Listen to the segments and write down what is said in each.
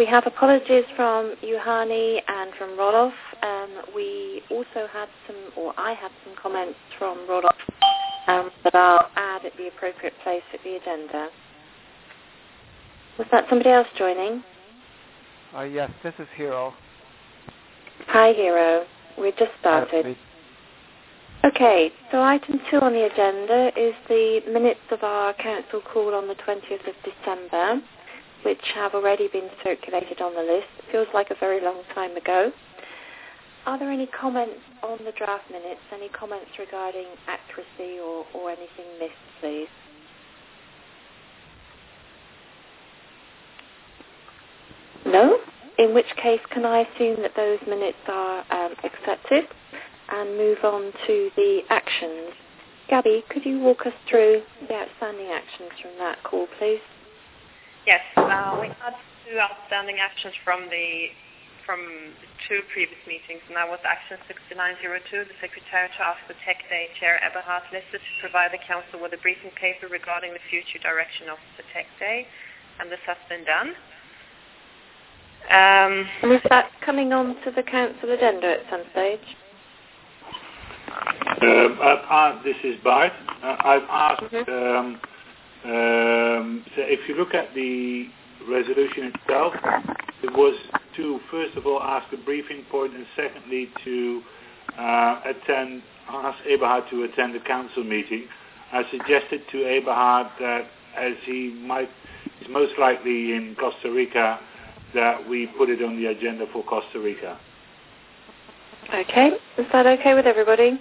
We have apologies from Juhani and from Roloff. We also had I had some comments from Roloff that I'll add at the appropriate place at the agenda. Was that somebody else joining? Yes, this is Hero. Hi, Hero. We just started. Okay, so item 2 on the agenda is the minutes of our council call on the 20th of December, which have already been circulated on the list. It feels like a very long time ago. Are there any comments on the draft minutes? Any comments regarding accuracy or anything missed, please? No? In which case, can I assume that those minutes are accepted and move on to the actions? Gabby, could you walk us through the outstanding actions from that call, please? Yes, we had 2 outstanding actions from two previous meetings, and that was action 6902, the Secretary to ask the Tech Day Chair Eberhard Liste to provide the Council with a briefing paper regarding the future direction of the Tech Day, and this has been done. Is that coming on to the Council agenda at some stage? This is Bart. I've asked, so if you look at the resolution itself, it was to, first of all, ask a briefing point, and secondly, to ask Eberhard to attend the Council meeting. I suggested to Eberhard that, as he is most likely in Costa Rica, that we put it on the agenda for Costa Rica. Okay. Is that okay with everybody?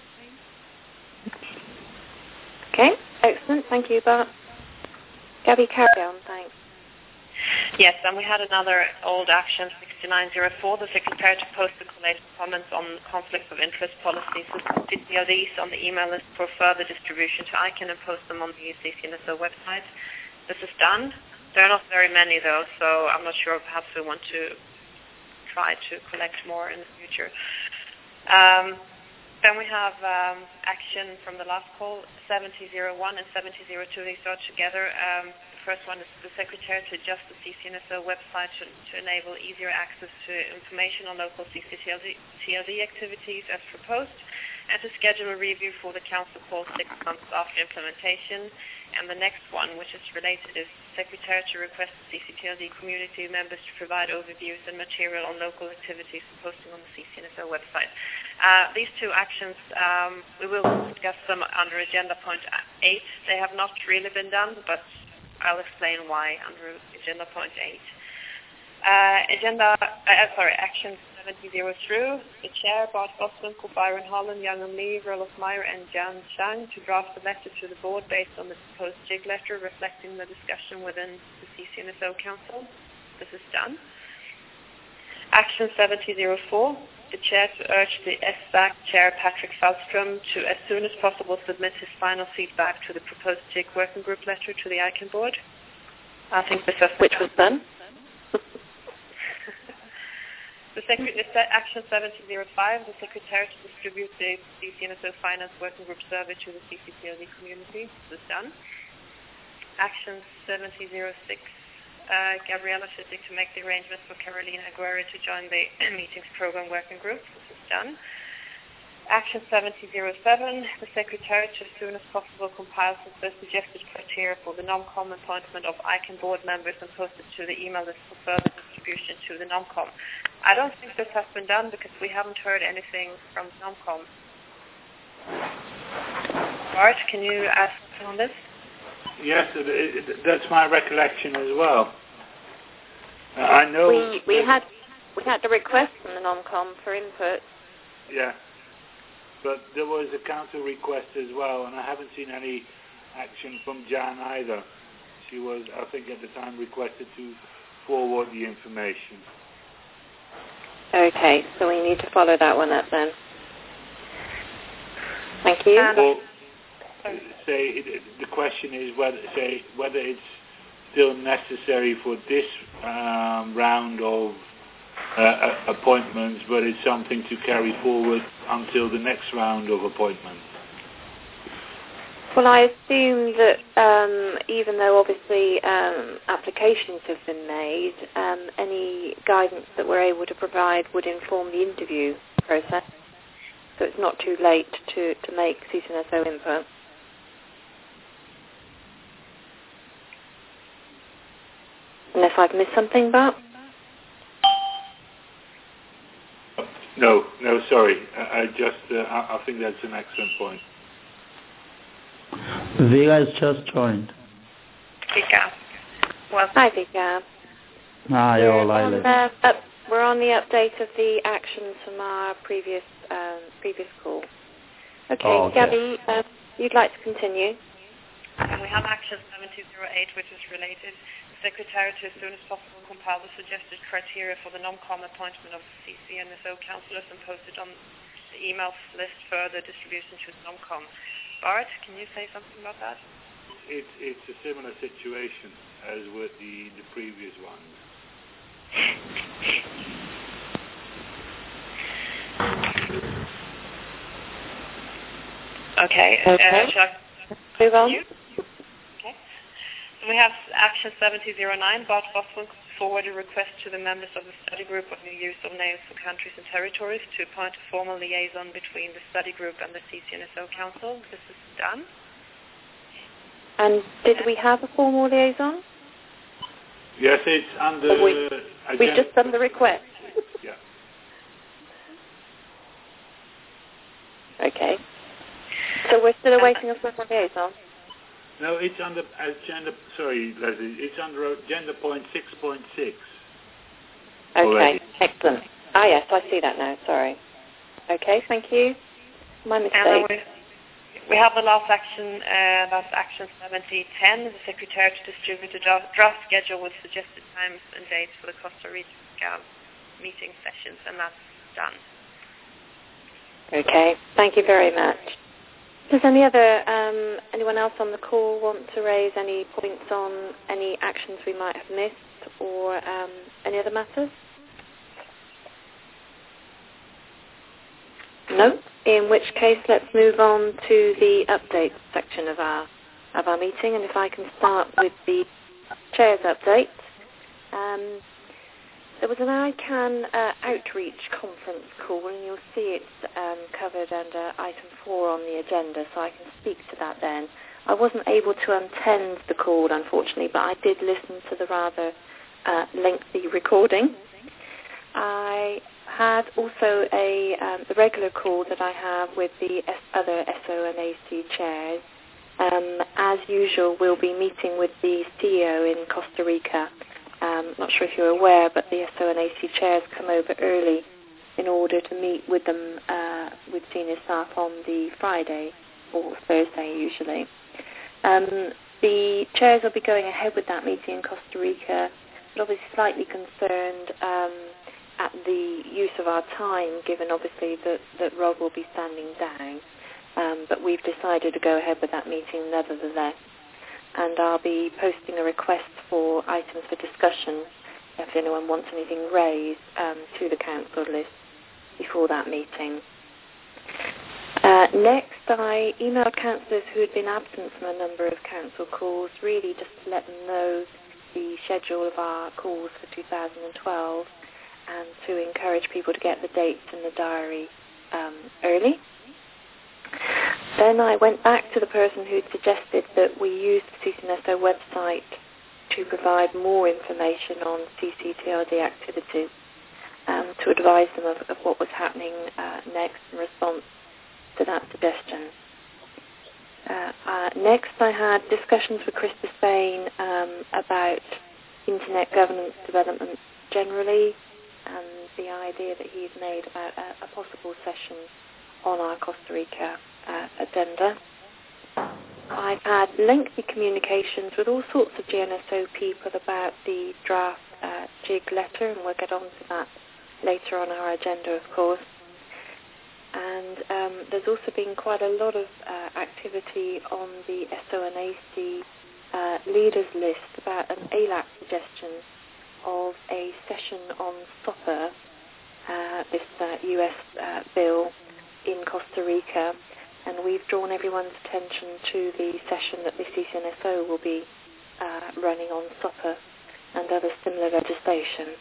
Okay. Excellent. Thank you, Bart. Gabby, carry on. Thanks. Yes, and we had another old action, 6904, the Secretary to post the collated comments on conflicts of interest policies with CCLDs on the email list for further distribution to ICANN and post them on the CCNSO website. This is done. There are not very many, though, so I'm not sure. Perhaps we want to try to collect more in the future. Then we have action from the last call, 7001 and 7002. They start together. The first one is the Secretary to adjust the CCNSO website to enable easier access to information on local CCTLD activities as proposed, and to schedule a review for the Council call 6 months after implementation. And the next one, which is related, is Secretary to request the CCTLD community members to provide overviews and material on local activities posting on the CCNSO website. These 2 actions, we will discuss them under agenda point 8. They have not really been done, but I'll explain why under agenda point 8. Action 7003, the Chair, Bart Bosman, Byron Holland, Young Lee, Roloff Meyer, and Jan Chang to draft a letter to the Board based on the proposed JIG letter reflecting the discussion within the CCNSO Council. This is done. Action 7004, the Chair to urge the SVAC Chair, Patrick Falstrom, to as soon as possible submit his final feedback to the proposed JIG working group letter to the ICANN Board. I think this is which was done. Action 7005, the Secretary to distribute the CCNSO Finance Working Group survey to the CCTLD community. This is done. Action 7006, Gabriella Schittig to make the arrangements for Carolina Aguirre to join the Meetings Program Working Group. This is done. Action 7007, the Secretary to as soon as possible compile the suggested criteria for the NOMCOM appointment of ICANN Board members and post it to the email list for further distribution to the NOMCOM. I don't think this has been done because we haven't heard anything from NOMCOM. Bart, can you ask on this? Yes, that's my recollection as well. I know we had the request from the NOMCOM for input. Yeah, but there was a council request as well, and I haven't seen any action from Jan either. She was, I think, at the time requested to forward the information. Okay, so we need to follow that one up then. Thank you. Well, the question is whether it's still necessary for this round of appointments, but it's something to carry forward until the next round of appointments. Well, I assume that even though obviously applications have been made, any guidance that we're able to provide would inform the interview process. So it's not too late to make CCNSO input. Unless I've missed something, Bart? No, sorry. I think that's an excellent point. Vika has just joined. Vika. Well, hi, Vika. Hi, we're on the update of the actions from our previous call. Okay, Gabby, you'd like to continue? We have action 7208, which is related. The Secretary to as soon as possible compile the suggested criteria for the NOMCOM appointment of CCNSO councillors and post it on the email list for the distribution to NOMCOM. Bart, can you say something about that? It's a similar situation as with the previous ones. Okay. Move on. Okay. So we have action 7009. Bart Boswell forward a request to the members of the study group on the use of names for countries and territories to appoint a formal liaison between the study group and the CCNSO Council. This is done. And did we have a formal liaison? Yes, it's under... We've just done the request. Yeah. Okay. So we're still awaiting a formal liaison? No, it's under agenda... Sorry, Leslie. It's under agenda point 6.6. Okay, already. excellent. Ah, yes, I see that now. Sorry. Okay, thank you. My mistake. We have the last action, that's action 7010, the Secretary to distribute a draft schedule with suggested times and dates for the Costa Rica meeting sessions, and that's done. Okay, thank you very much. Does anyone else on the call want to raise any points on any actions we might have missed or any other matters? No? In which case, let's move on to the update section of our meeting, and if I can start with the Chair's update. There was an ICANN outreach conference call, and you'll see it's covered under item 4 on the agenda, so I can speak to that then. I wasn't able to attend the call, unfortunately, but I did listen to the rather lengthy recording. I had also the regular call that I have with the other SO and AC chairs. As usual, we'll be meeting with the CEO in Costa Rica. Not sure if you're aware, but the SO and AC chairs come over early in order to meet with them, with senior staff on the Friday or Thursday usually. The chairs will be going ahead with that meeting in Costa Rica, but obviously slightly concerned at the use of our time, given obviously that Rob will be standing down. But we've decided to go ahead with that meeting nevertheless. And I'll be posting a request for items for discussion if anyone wants anything raised to the council list before that meeting. Next, I emailed councillors who had been absent from a number of council calls, really just to let them know the schedule of our calls for 2012 and to encourage people to get the dates in the diary early. Then I went back to the person who suggested that we use the CCNSO website to provide more information on CCTRD activities, to advise them of what was happening next in response to that suggestion. Next, I had discussions with Chris Despain about Internet governance development generally, and the idea that he's made about a possible session on our Costa Rica agenda. I've had lengthy communications with all sorts of GNSO people about the draft JIG letter, and we'll get on to that later on our agenda, of course. And there's also been quite a lot of activity on the SO and AC leaders list about an ALAC suggestion of a session on SOPA, this US bill in Costa Rica. and we've drawn everyone's attention to the session that the CCNSO will be running on SOPA and other similar legislation.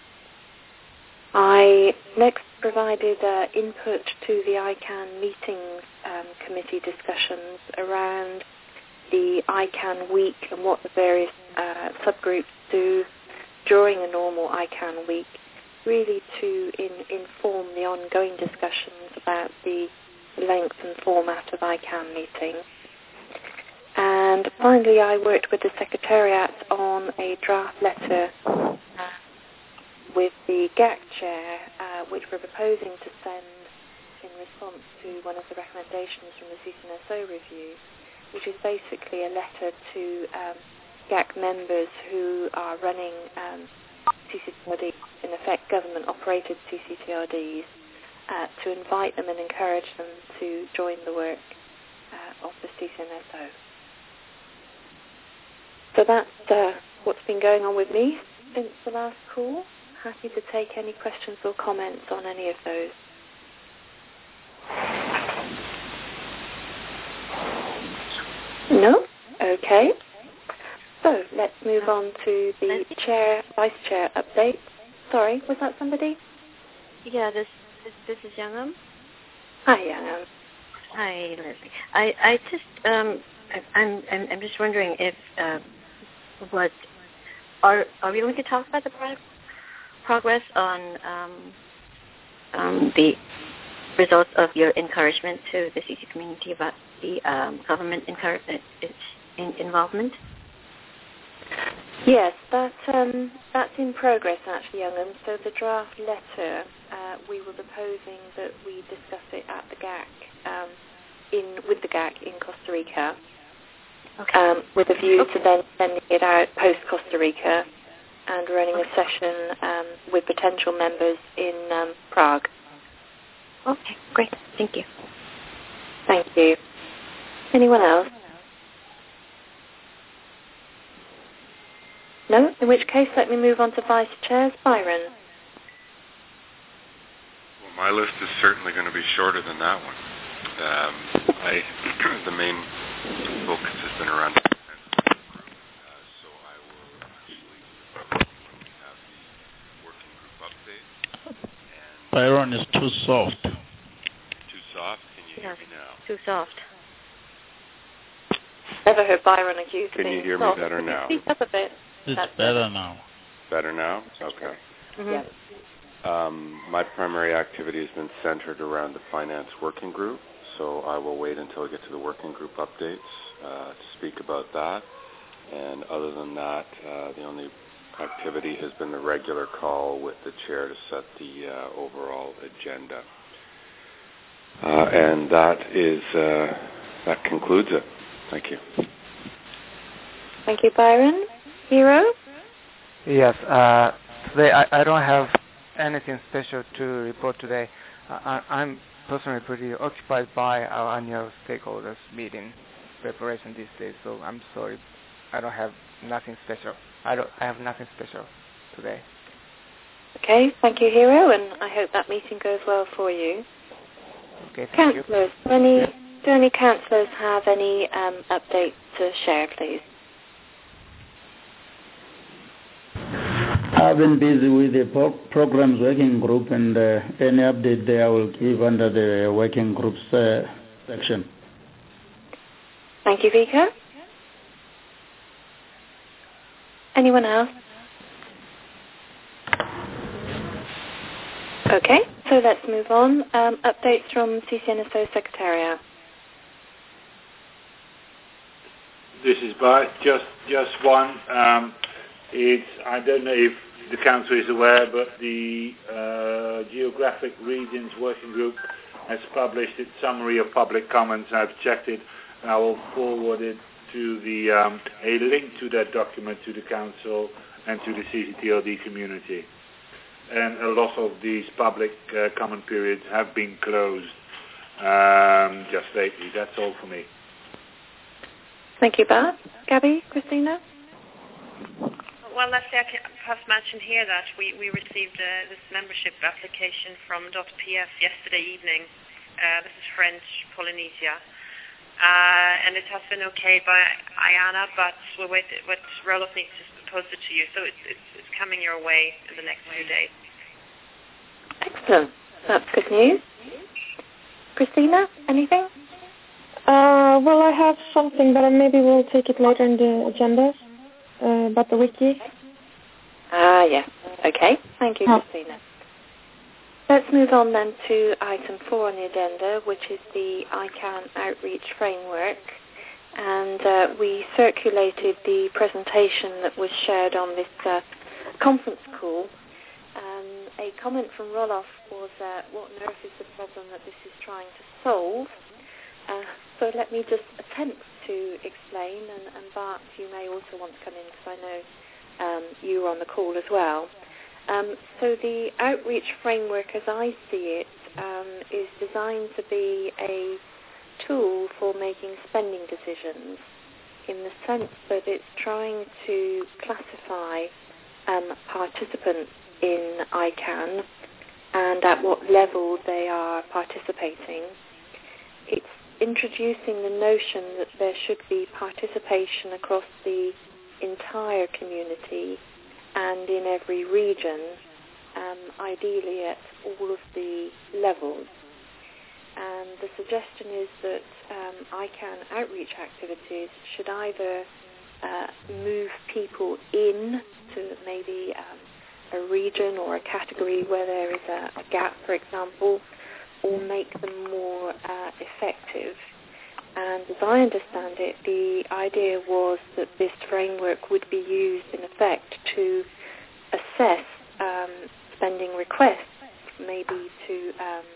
I next provided input to the ICANN meetings committee discussions around the ICANN week and what the various subgroups do during a normal ICANN week, really to inform the ongoing discussions about the length and format of ICANN meetings. And finally, I worked with the Secretariat on a draft letter with the GAC chair, which we're proposing to send in response to one of the recommendations from the CCNSO review, which is basically a letter to GAC members who are running CCTRDs, in effect government-operated CCTRDs, to invite them and encourage them to join the work of the CCNSO. So that's what's been going on with me since the last call. Happy to take any questions or comments on any of those. No? Okay. So let's move on to the Vice Chair update. Sorry, was that somebody? Yeah, this is Youngam. Hi, Youngam. Hi, Leslie. I just I'm just wondering if are we going to talk about the progress on the results of your encouragement to the CC community about the government involvement? Yes, that's in progress actually, Youngam. So the draft letter, we were proposing that we discuss it at the GAC, with the GAC in Costa Rica, with a view to then sending it out post-Costa Rica and running a session with potential members in Prague. Okay, great. Thank you. Thank you. Anyone else? No? In which case, let me move on to Vice Chairs. Byron. Well, my list is certainly going to be shorter than that one. The main focus has been around the defense group, so I will actually have the working group update. Byron is too soft. Too soft? Can you hear me now? Too soft. Never heard Byron accused of Can being you hear soft. me better now? Speak up a bit. It's better now. Better now? Okay. Mm-hmm. Yeah. My primary activity has been centered around the finance working group, so I will wait until I get to the working group updates to speak about that. And other than that, the only activity has been the regular call with the chair to set the overall agenda. And that concludes it. Thank you. Thank you, Byron. Hero? Yes, today I don't have anything special to report today. I'm personally pretty occupied by our annual stakeholders meeting preparation these days, so I'm sorry. I have nothing special today. Okay, thank you, Hero, and I hope that meeting goes well for you. Okay, thank you. Councillors, do any councillors have any updates to share, please? I've been busy with the programs working group, and any update there I will give under the working groups section. Thank you, Vika. Anyone else? Okay, so let's move on. Updates from CCNSO Secretariat. This is Bart. Just one. I don't know if the Council is aware, but the Geographic Regions Working Group has published its summary of public comments. I've checked it, and I will forward it to a link to that document to the Council and to the CCTLD community. And a lot of these public comment periods have been closed just lately. That's all for me. Thank you, Bart. Gabby, Christina? Well, Leslie, I can perhaps mention here that we received this membership application from .pf yesterday evening, This is French Polynesia. And it has been okay by Ayana, but Roloff needs to post it to you. So it's coming your way in the next few days. Excellent. That's good news. Christina, anything? Well, I have something, but maybe we'll take it later in the agenda about the wiki. Yeah. Okay. Thank you, Christina. Let's move on then to item 4 on the agenda, which is the ICANN Outreach Framework. And we circulated the presentation that was shared on this conference call. A comment from Roloff was, what on earth is the problem that this is trying to solve? So let me just attempt to explain, and Bart, you may also want to come in because I know you were on the call as well. So the outreach framework, as I see it, is designed to be a tool for making spending decisions in the sense that it's trying to classify participants in ICANN and at what level they are participating. It's introducing the notion that there should be participation across the entire community and in every region, ideally at all of the levels. And the suggestion is that ICANN outreach activities should either move people in to maybe a region or a category where there is a gap, for example, or make them more effective. And as I understand it, the idea was that this framework would be used in effect to assess spending requests, maybe to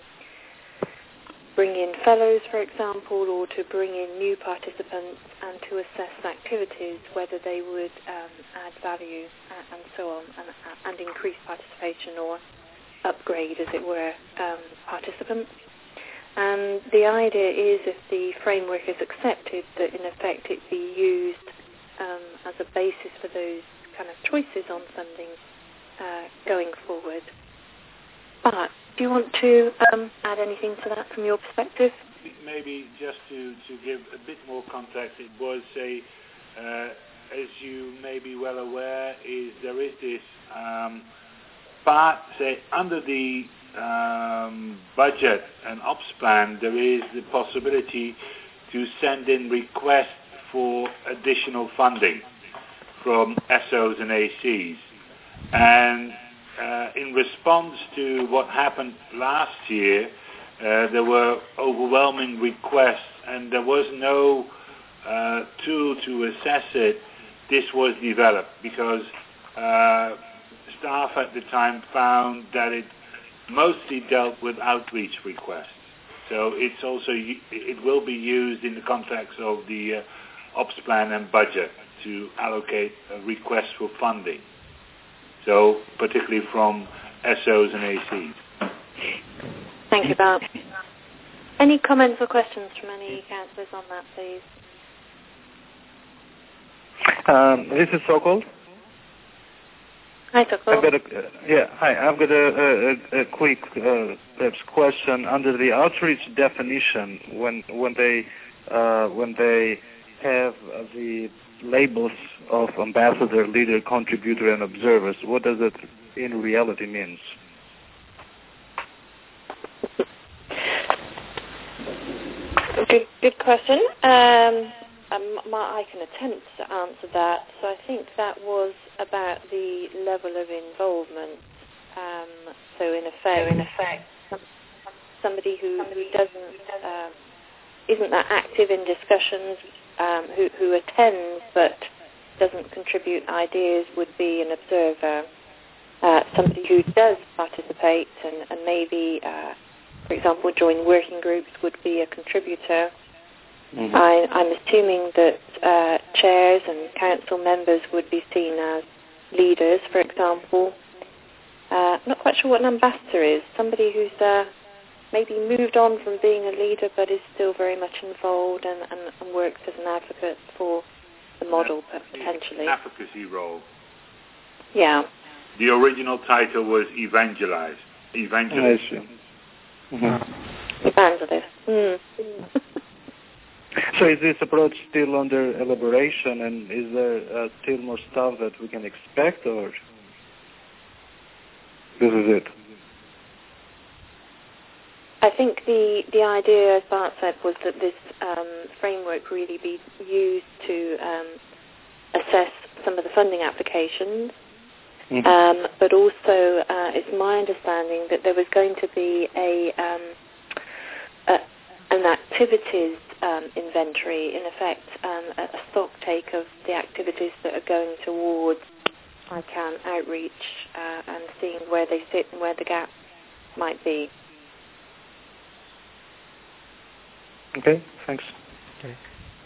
bring in fellows, for example, or to bring in new participants and to assess activities, whether they would add value and so on, and increase participation or upgrade, as it were, participants. And the idea is, if the framework is accepted, that in effect it be used as a basis for those kind of choices on funding going forward. But do you want to add anything to that from your perspective? Maybe just to give a bit more context, it was as you may be well aware, there is this part, say, under the budget and ops plan, there is the possibility to send in requests for additional funding from SOs and ACs. And in response to what happened last year, there were overwhelming requests, and there was no tool to assess it. This was developed because staff at the time found that it mostly dealt with outreach requests. So it will be used in the context of the ops plan and budget to allocate requests for funding. So particularly from SOs and ACs. Thank you, Bart. Any comments or questions from any councillors on that, please? This is Sokol. Hi, Sokol. I've got a quick perhaps question under the outreach definition. When they have the labels of ambassador, leader, contributor, and observers, what does it in reality mean? Good question. I can attempt to answer that. So I think that was about the level of involvement. So in effect, somebody who isn't that active in discussions, who attends but doesn't contribute ideas, would be an observer. Somebody who does participate and maybe, for example, join working groups would be a contributor. Mm-hmm. I'm assuming that chairs and council members would be seen as leaders, for example. I'm not quite sure what an ambassador is. Somebody who's maybe moved on from being a leader but is still very much involved and works as an advocate for the model, potentially. An advocacy role. Yeah. The original title was evangelization. Mm-hmm. fans of this. So is this approach still under elaboration, and is there still more stuff that we can expect, or this is it? I think the idea, as Bart said, was that this framework really be used to assess some of the funding applications, but also it's my understanding that there was going to be an activities inventory, in effect, a stock take of the activities that are going towards ICANN outreach and seeing where they sit and where the gaps might be. Okay, thanks. Okay.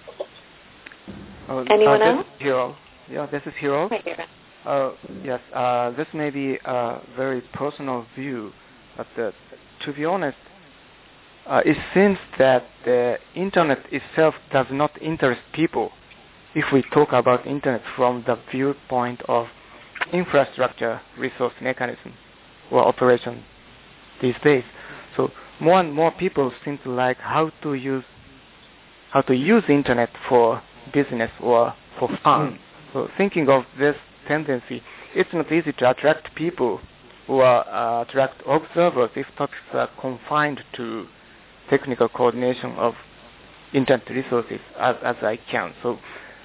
Anyone else? Hiro. Yeah, this is Hiro. Hi, Hiro. Yes, this may be a very personal view, but to be honest, it seems that the Internet itself does not interest people if we talk about Internet from the viewpoint of infrastructure resource mechanism or operation these days. So more and more people seem to like how to use Internet for business or for fun. So thinking of this tendency, it's not easy to attract people or attract observers if topics are confined to technical coordination of Internet resources as I can. So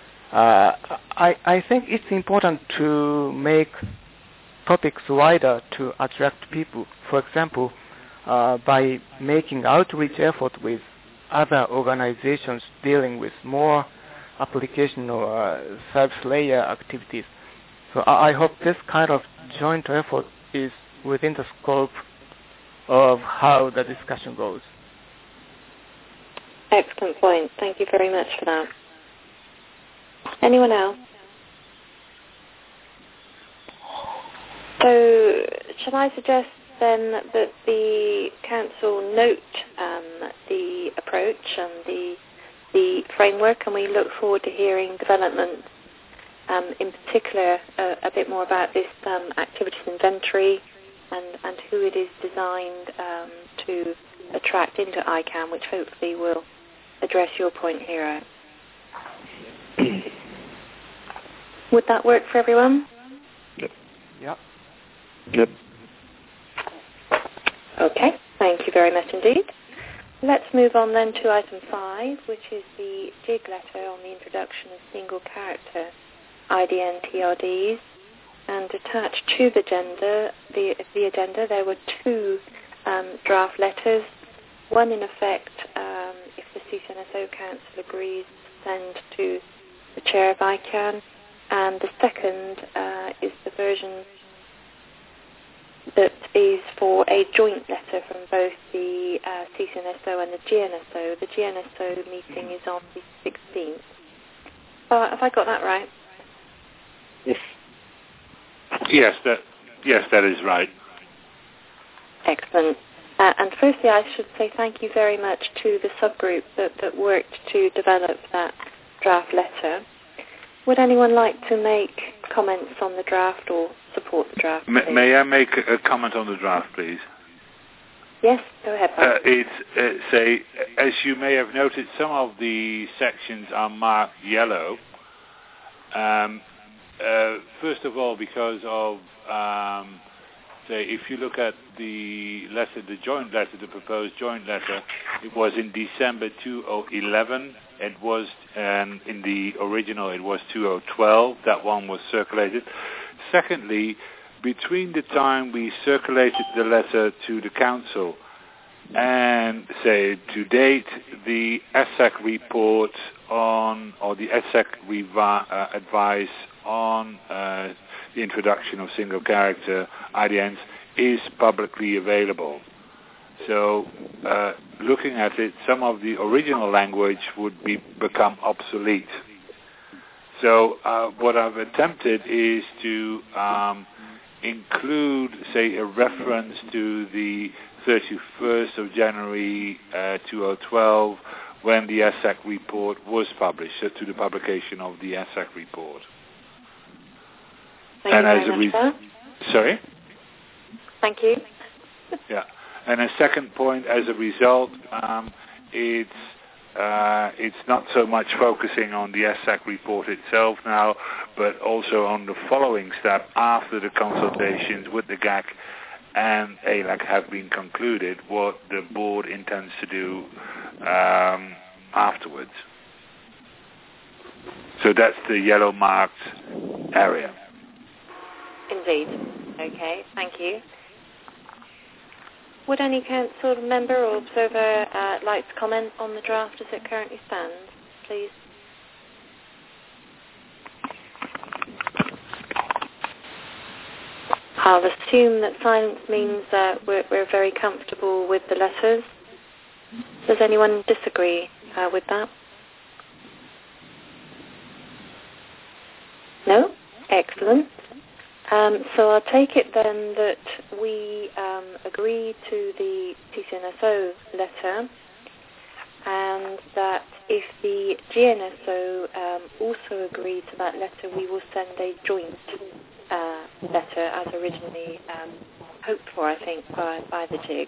I think it's important to make topics wider to attract people. For example, by making outreach effort with other organizations dealing with more application or service layer activities. So I hope this kind of joint effort is within the scope of how the discussion goes. Excellent point. Thank you very much for that. Anyone else? So, shall I suggest then that the Council note the approach and the framework, and we look forward to hearing developments, in particular a bit more about this activities inventory and who it is designed to attract into ICANN, which hopefully will address your point, Hiro. Would that work for everyone? Yep. Yep. Yep. Okay, thank you very much indeed. Let's move on then to item 5, which is the JIG letter on the introduction of single character IDN TRDs. And attached to the agenda, there were 2 draft letters. One, in effect, if the CCNSO Council agrees, send to the chair of ICANN, and the second is the version that is for a joint letter from both the CCNSO and the GNSO. The GNSO meeting is on the 16th. Have I got that right? Yes, that is right. Excellent. And firstly, I should say thank you very much to the subgroup that worked to develop that draft letter. Would anyone like to make comments on the draft or support the draft? May I make a comment on the draft, please? Yes, go ahead, Bob. As you may have noted, some of the sections are marked yellow. First of all, because of, if you look at the letter, the joint letter, the proposed joint letter, it was in December 2011. It was, in the original, it was 2012. That one was circulated. Secondly, between the time we circulated the letter to the Council and, to date, the ESSEC report on, or the ESSEC advice on the introduction of single character IDNs is publicly available. So, looking at it, some of the original language would become obsolete. So, what I've attempted is to include, a reference to the 31st of January 2012, when the ESSEC report was published, to the publication of the ESSEC report. Thank you very much, sir. Sorry? Thank you. Yeah. And a second point, as a result, it's not so much focusing on the ESSAC report itself now, but also on the following step after the consultations with the GAC and ALAC have been concluded, what the board intends to do afterwards. So that's the yellow marked area. Indeed. Okay, thank you. Would any council member or observer like to comment on the draft as it currently stands, please? I'll assume that silence means that we're very comfortable with the letters. Does anyone disagree with that? No? Excellent. So I'll take it then that we agree to the PCNSO letter, and that if the GNSO also agree to that letter, we will send a joint letter as originally hoped for, I think, by the JIG.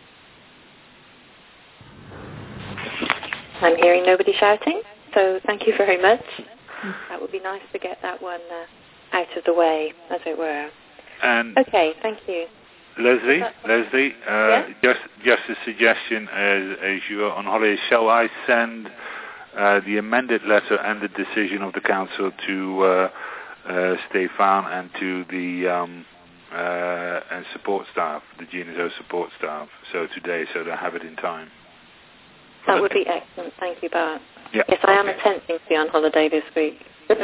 I'm hearing nobody shouting, so thank you very much. That would be nice to get that one out of the way, as it were. And okay, thank you. Leslie, yes? just a suggestion, as you are on holiday, shall I send the amended letter and the decision of the council to Stefan and to the and support staff, the GNSO support staff, so today, so they have it in time? That would be excellent. Thank you, Bart. Yeah, yes, I am attempting to be on holiday this week.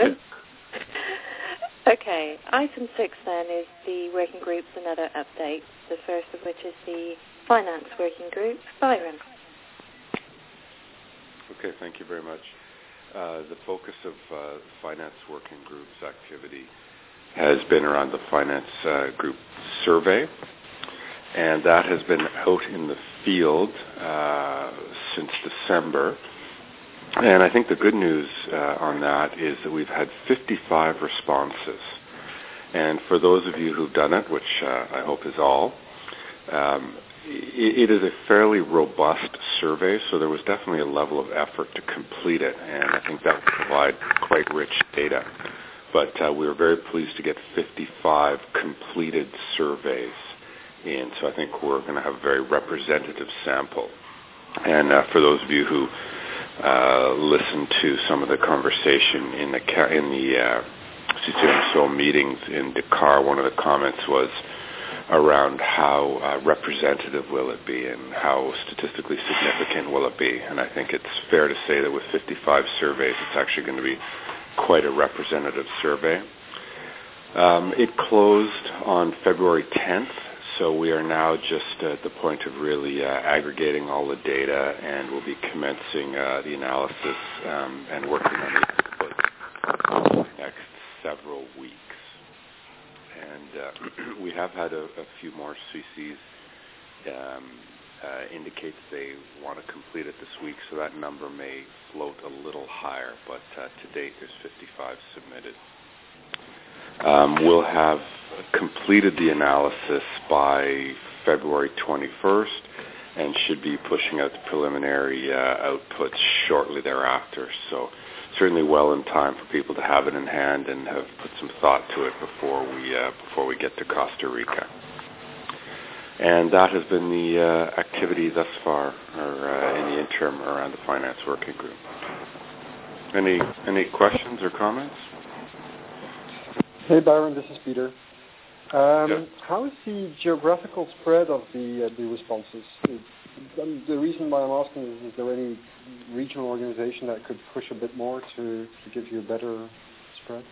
Okay, item 6 then is the working groups and other updates, the first of which is the finance working group. Byron. Okay, thank you very much. The focus of finance working group's activity has been around the finance group survey, and that has been out in the field since December. And I think the good news on that is that we've had 55 responses. And for those of you who've done it, which I hope is all, it is a fairly robust survey, so there was definitely a level of effort to complete it, and I think that will provide quite rich data. But we were very pleased to get 55 completed surveys in, so I think we're going to have a very representative sample. And for those of you who listen to some of the conversation in the CCMSO meetings in Dakar, one of the comments was around how representative will it be and how statistically significant will it be. And I think it's fair to say that with 55 surveys, it's actually going to be quite a representative survey. It closed on February 10th. So we are now just at the point of really aggregating all the data, and we'll be commencing the analysis and working on the inputs in the next several weeks. And we have had a few more CCs indicate they want to complete it this week, so that number may float a little higher, but to date there's 55 submitted. We'll have completed the analysis by February 21st and should be pushing out the preliminary outputs shortly thereafter. So certainly well in time for people to have it in hand and have put some thought to it before we get to Costa Rica. And that has been the activity thus far, or in the interim, around the finance working group. Any questions or comments? Hey Byron, this is Peter. How is the geographical spread of the responses? The reason why I'm asking is there any regional organization that could push a bit more to give you a better spread?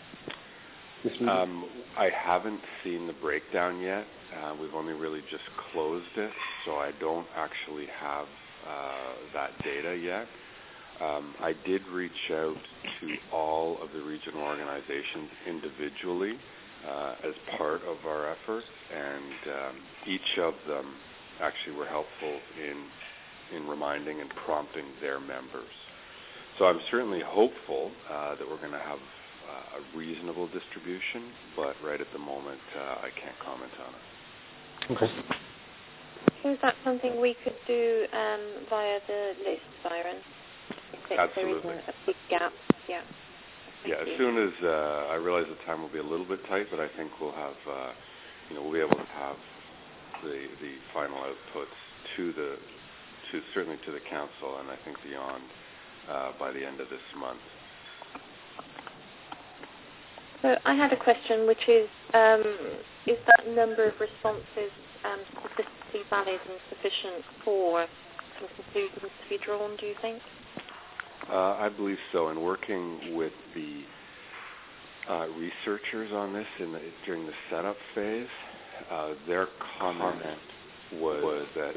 I haven't seen the breakdown yet. We've only really just closed it, so I don't actually have that data yet. I did reach out to all of the regional organizations individually as part of our efforts, and each of them actually were helpful in reminding and prompting their members. So I'm certainly hopeful that we're going to have a reasonable distribution, but right at the moment I can't comment on it. Okay. So is that something we could do via the list, Byron? Absolutely. There is a big gap. Yeah. Yeah, as soon as I realize the time will be a little bit tight, but I think we'll have, we'll be able to have the final outputs certainly to the council, and I think beyond by the end of this month. So I had a question, which is that number of responses statistically valid and sufficient for some conclusions to be drawn, do you think? I believe so. And working with the researchers on this during the setup phase, their comment was that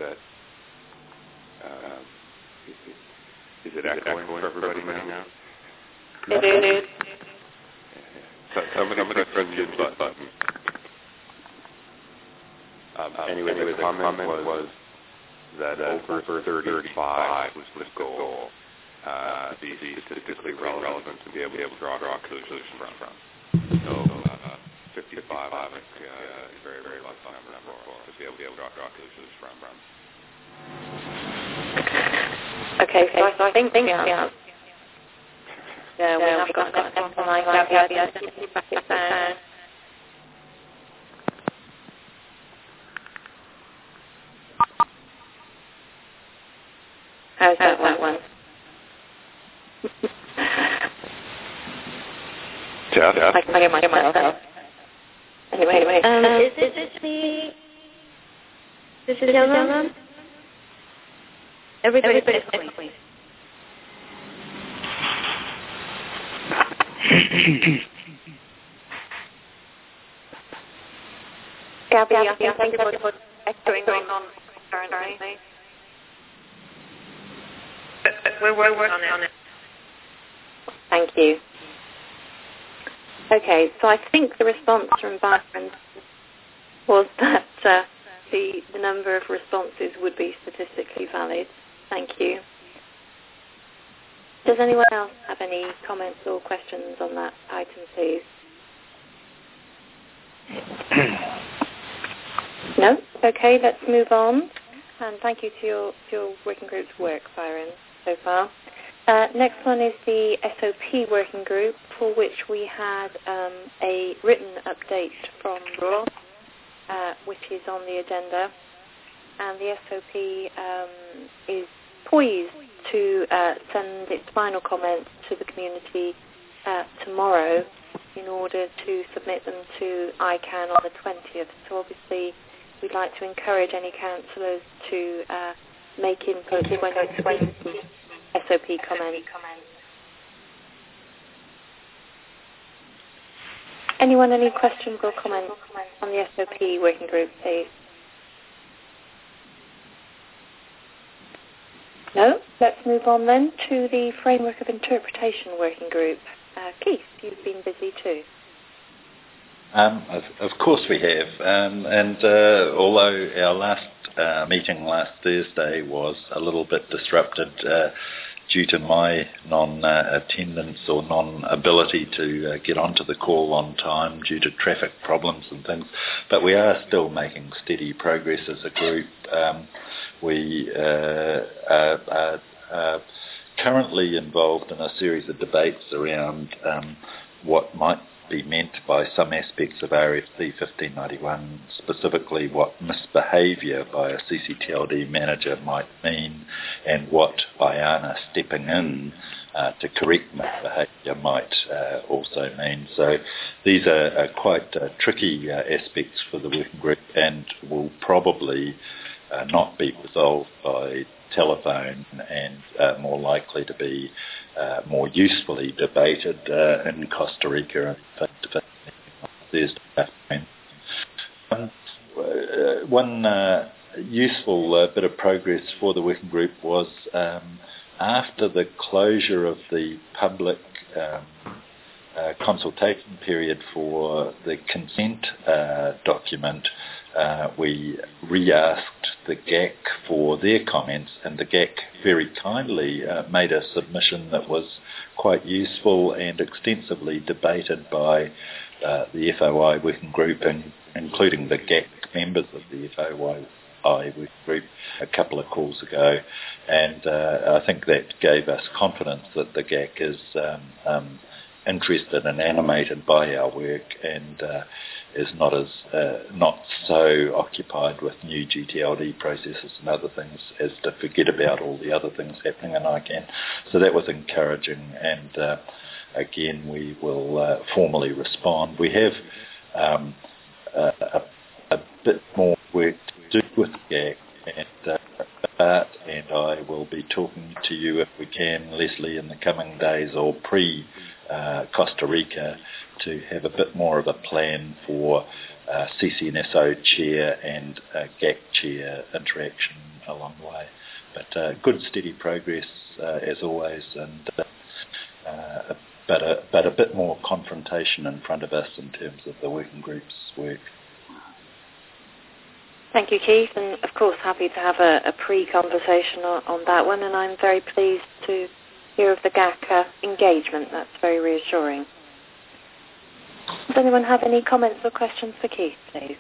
is it echoing for everybody now? It is. Somebody press the mute button. Anyway, the comment was that over 35 was the goal. Be statistically relevant to be able to draw conclusions from. So 55, I think, is very, very low number to be able to draw conclusions from. Okay, so I think yeah. Yeah, we have got something like that. How's that one? Jeff? I can hear myself. Anyway. This is Yellow? Everybody please. Gabby, I think what's going on currently. We're working on it. Thank you. Okay, so I think the response from Byron was that the number of responses would be statistically valid. Thank you. Does anyone else have any comments or questions on that item, please? No? Okay, let's move on. And thank you to your working group's work, Byron, so far. Next one is the SOP working group, for which we had a written update from Ross, which is on the agenda. And the SOP is poised to send its final comments to the community tomorrow in order to submit them to ICANN on the 20th. So obviously we'd like to encourage any councillors to make input when it's SOP comments. Anyone, any questions or comments on the SOP working group, please? No? Let's move on then to the Framework of Interpretation working group. Keith, you've been busy too. Of course we have. And although our last meeting last Thursday was a little bit disrupted due to my non-attendance or non-ability to get onto the call on time due to traffic problems and things, but we are still making steady progress as a group. We are currently involved in a series of debates around what might be meant by some aspects of RFC 1591, specifically what misbehaviour by a CCTLD manager might mean and what IANA stepping in to correct misbehaviour might also mean. So these are quite tricky aspects for the working group and will probably not be resolved by telephone and more likely to be more usefully debated in Costa Rica on Thursday afternoon. One useful bit of progress for the working group was after the closure of the public consultation period for the consent document, we re-asked the GAC for their comments, and the GAC very kindly made a submission that was quite useful and extensively debated by the FOI working group, including the GAC members of the FOI working group a couple of calls ago, and I think that gave us confidence that the GAC is interested and animated by our work, and is not so occupied with new GTLD processes and other things as to forget about all the other things happening in ICANN. So that was encouraging, and again, we will formally respond. We have a bit more work to do with GAC, and I will be talking to you, if we can, Leslie, in the coming days or pre-Costa Rica, to have a bit more of a plan for CCNSO chair and GAC chair interaction along the way. But good steady progress as always, and but a bit more confrontation in front of us in terms of the working group's work. Thank you, Keith, and of course happy to have a pre-conversation on that one, and I'm very pleased to hear of the GAC engagement. That's very reassuring. Does anyone have any comments or questions for Keith, please?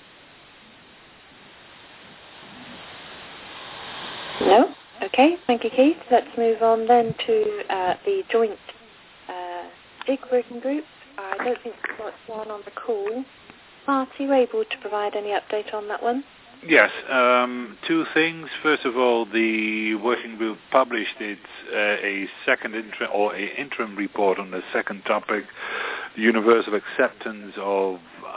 No? Okay, thank you, Keith. Let's move on then to the joint big working group. I don't think we've got one on the call. Art, are you able to provide any update on that one? Yes, two things. First of all, the working group published a second interim report on the second topic, the universal acceptance of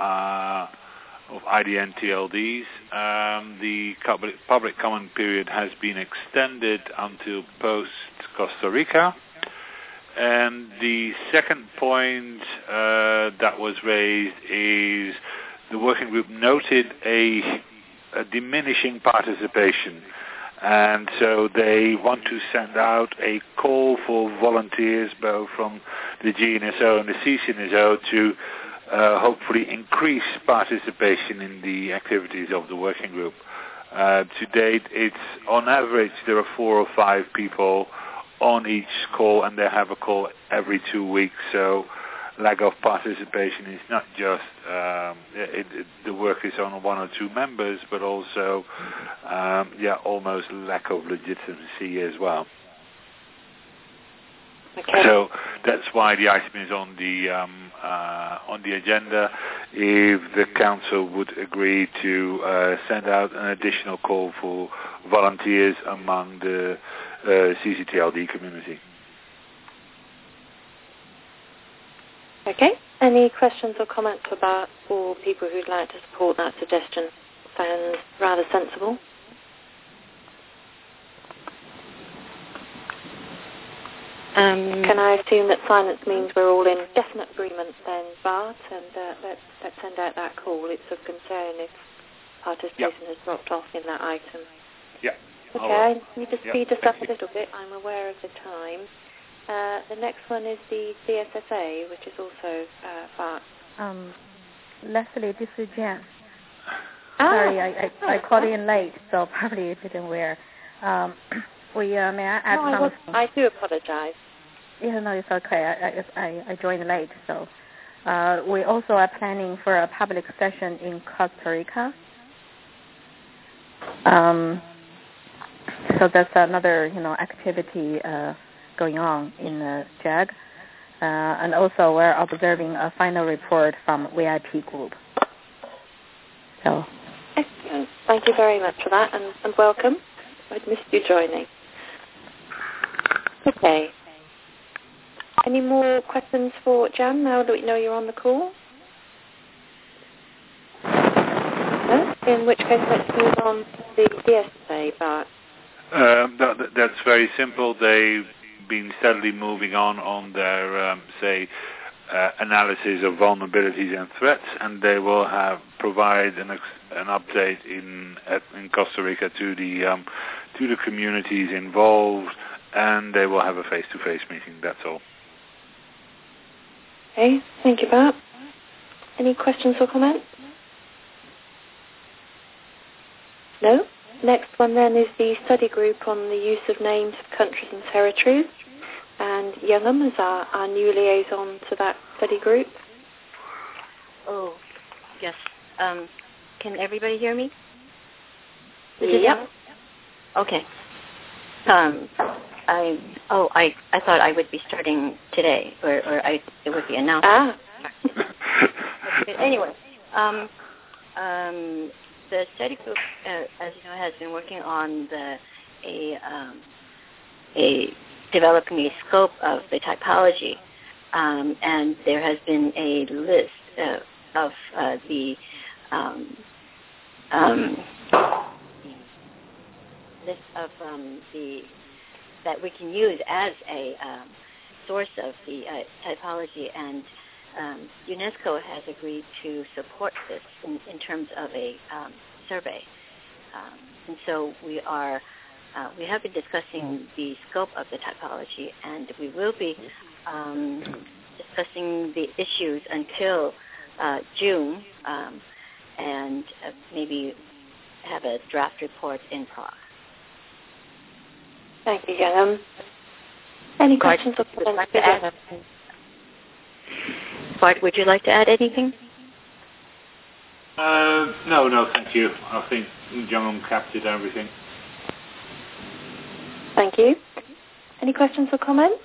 IDN TLDs. The public comment period has been extended until post Costa Rica. And the second point that was raised is the working group noted a diminishing participation, and so they want to send out a call for volunteers both from the GNSO and the CCNSO to hopefully increase participation in the activities of the working group. To date, it's on average there are 4 or 5 people on each call, and they have a call every 2 weeks, so lack of participation is not just the work is on 1 or 2 members, but also almost lack of legitimacy as well. Okay. So that's why the item is on the agenda. If the council would agree to send out an additional call for volunteers among the CCTLD community. Okay. Any questions or comments about or people who'd like to support that suggestion? Sounds rather sensible. Can I assume that silence means we're all in definite agreement then, Bart, and let's send out that call. It's of concern if participation has dropped off in that item. Yeah. Okay, I need to speed us up a little bit. I'm aware of the time. The next one is the CSFA, which is also Bart. Leslie, this is Jen. Sorry, I called in late, so probably it didn't wear. May I add something? I do apologize. Yeah, no, it's okay. I joined late, so we also are planning for a public session in Costa Rica. So that's another, activity going on in the JAG. And also we're observing a final report from VIP group. So. Excellent. Thank you very much for that, and welcome. I'd missed you joining. Okay. Any more questions for Jan now that we know you're on the call? No? In which case, let's move on to the DSA, Bart. That's very simple. They've been steadily moving on their, analysis of vulnerabilities and threats, and they will provide an update in Costa Rica to the communities involved, and they will have a face-to-face meeting. That's all. Okay, thank you, Bart. Any questions or comments? No? Next one then is the study group on the use of names of countries and territories. And Youngam is our new liaison to that study group. Oh, yes. Can everybody hear me? Yep. Okay. I thought I would be starting today, or it would be announced. Anyway, the study group, as you know, has been working on developing a scope of the typology, and there has been a list of that we can use as a source of the typology, and UNESCO has agreed to support this in terms of a survey. And so we have been discussing the scope of the typology, and we will be discussing the issues until June, and maybe have a draft report in Prague. Thank you, Jan. Any questions or comments? Bart, would you like to add anything? No, thank you. I think John captured everything. Thank you. Any questions or comments?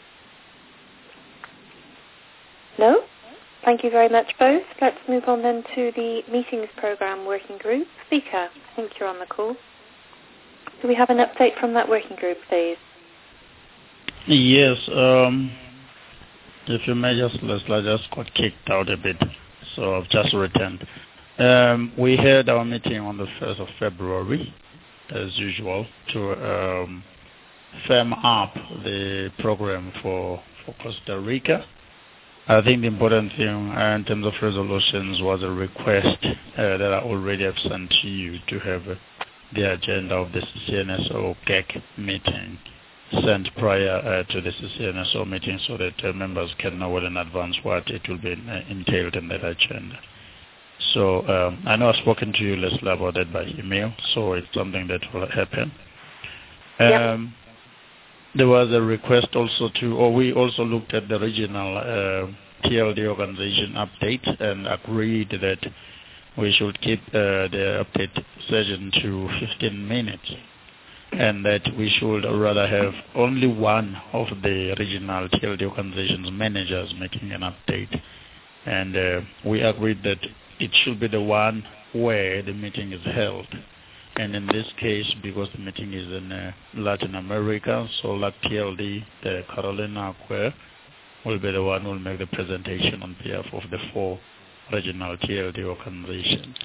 No? Thank you very much, both. Let's move on then to the meetings program working group. Speaker, I think you're on the call. Do we have an update from that working group, please? Yes. If you may just got kicked out a bit, so I've just returned. We had our meeting on the 1st of February, as usual, to firm up the program for Costa Rica. I think the important thing in terms of resolutions was a request that I already have sent to you to have the agenda of the CCNSO GEC meeting sent prior to the CCNSO meeting so that members can know well in advance what it will be entailed in that agenda. So I know I've spoken to you, Leslie, about that by email, so it's something that will happen. Yep. There was a request also we also looked at the regional TLD organization update and agreed that we should keep the update session to 15 minutes, and that we should rather have only one of the regional TLD organizations managers making an update. And we agreed that it should be the one where the meeting is held. And in this case, because the meeting is in Latin America, so LATLD, the Carolina Acquare, will be the one who will make the presentation on behalf of the 4 regional TLD organizations.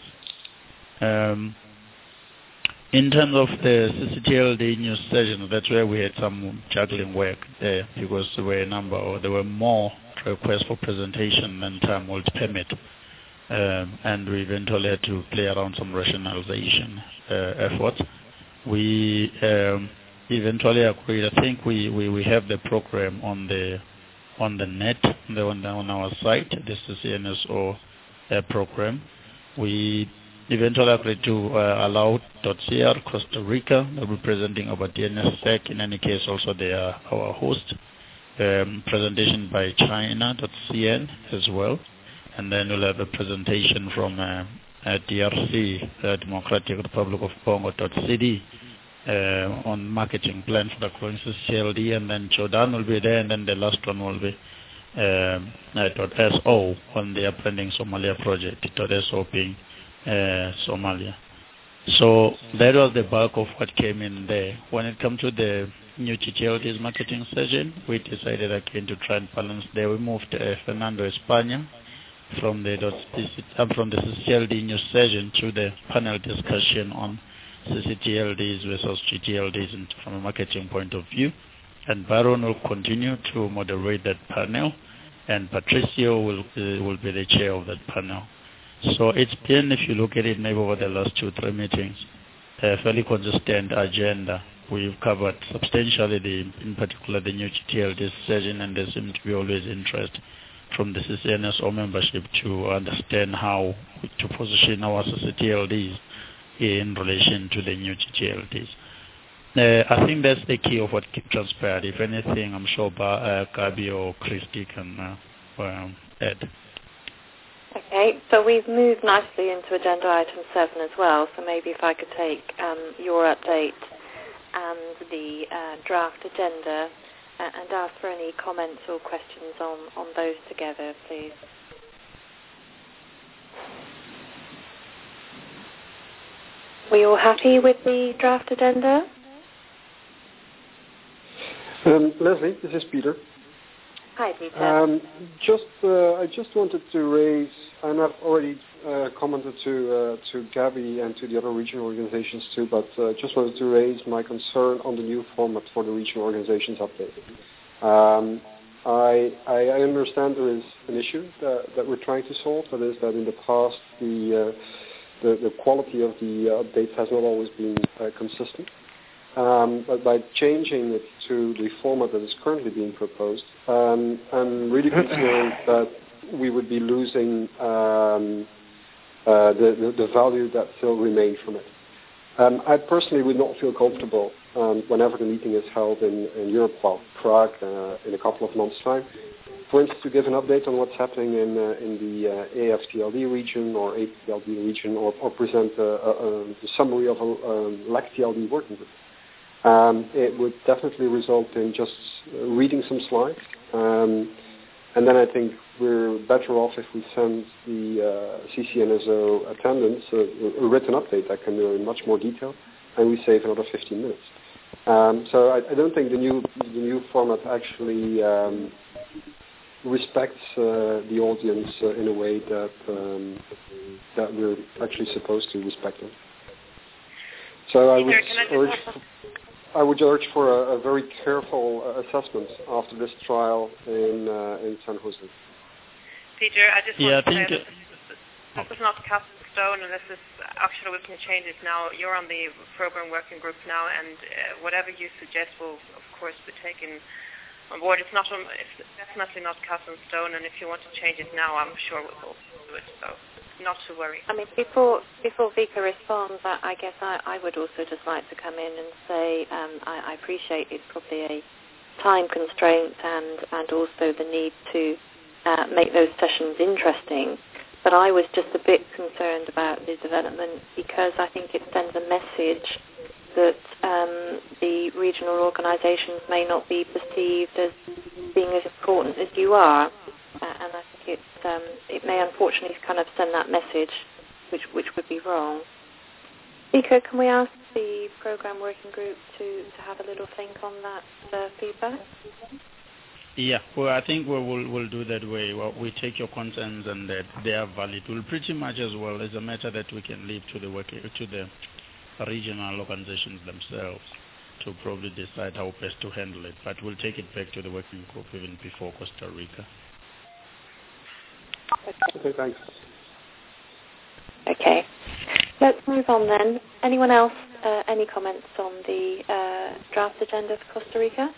In terms of the CCTLD news session, that's where we had some juggling work there, because there were more requests for presentation than time would permit. And we eventually had to play around some rationalization efforts. We eventually agreed. I think we have the program on the net, on our site. This is the CNSO program. We eventually agreed to allow .cr Costa Rica, representing our DNSSEC. In any case, also they are our host. Presentation by China.cn as well. And then we'll have a presentation from DRC, Democratic Republic of Congo.cd, on marketing plan for the growing CCLD, and then Jordan will be there, and then the last one will be .so on the Upending Somalia project, .so being Somalia. So that was the bulk of what came in there. When it comes to the new TTLD's marketing session, we decided again to try and balance there. We moved Fernando España from the CCTLD news session to the panel discussion on CCTLDs versus GTLDs from a marketing point of view. And Baron will continue to moderate that panel, and Patricio will be the chair of that panel. So it's been, if you look at it maybe over the last 2-3 meetings, a fairly consistent agenda. We've covered substantially, in particular, the new GTLD session, and there seems to be always interest from the CCNSO membership to understand how to position our CCTLDs in relation to the new GTLDs. I think that's the key of what transpired. If anything, I'm sure Gabi or Christy can add. Okay, so we've moved nicely into agenda item 7 as well, so maybe if I could take your update and the draft agenda and ask for any comments or questions on those together, please. Were you all happy with the draft agenda? Leslie, this is Peter. Hi, Peter. I just wanted to raise, and I've already commented to Gabby and to the other regional organizations too, but just wanted to raise my concern on the new format for the regional organizations update. I understand there is an issue that we're trying to solve. That is that in the past the quality of the updates has not always been consistent. But by changing it to the format that is currently being proposed, I'm really concerned that we would be losing the value that still remains from it. I personally would not feel comfortable whenever the meeting is held in Europe, Prague, in a couple of months' time, for instance, to give an update on what's happening in the AFTLD region or ATLD region, or present a summary of a LAC-TLD working group. It would definitely result in just reading some slides, and then I think we're better off if we send the CCNSO attendants a written update that can do in much more detail, and we save another 15 minutes. So I don't think the new format actually respects the audience in a way that we're actually supposed to respect them. So I would urge for a very careful assessment after this trial in San Jose. Peter, I just want to say this is not cast in stone, and this is actually we can change it now. You're on the program working group now, and whatever you suggest will, of course, be taken on board. It's definitely not cast in stone, and if you want to change it now, I'm sure we will do it. So, not to worry. I mean, before Vika responds, I guess I would also just like to come in and say I appreciate it's probably a time constraint and also the need to make those sessions interesting. But I was just a bit concerned about the development because I think it sends a message that the regional organisations may not be perceived as being as important as you are. And I think it may unfortunately kind of send that message, which would be wrong. Vika, can we ask the program working group to have a little think on that feedback? Yeah, well, I think we'll do that way. Well, we take your concerns and that they are valid. We'll pretty much as well as a matter that we can leave to the regional organizations themselves to probably decide how best to handle it. But we'll take it back to the working group even before Costa Rica. Okay, thanks. Okay, let's move on then. Anyone else, any comments on the draft agenda for Costa Rica?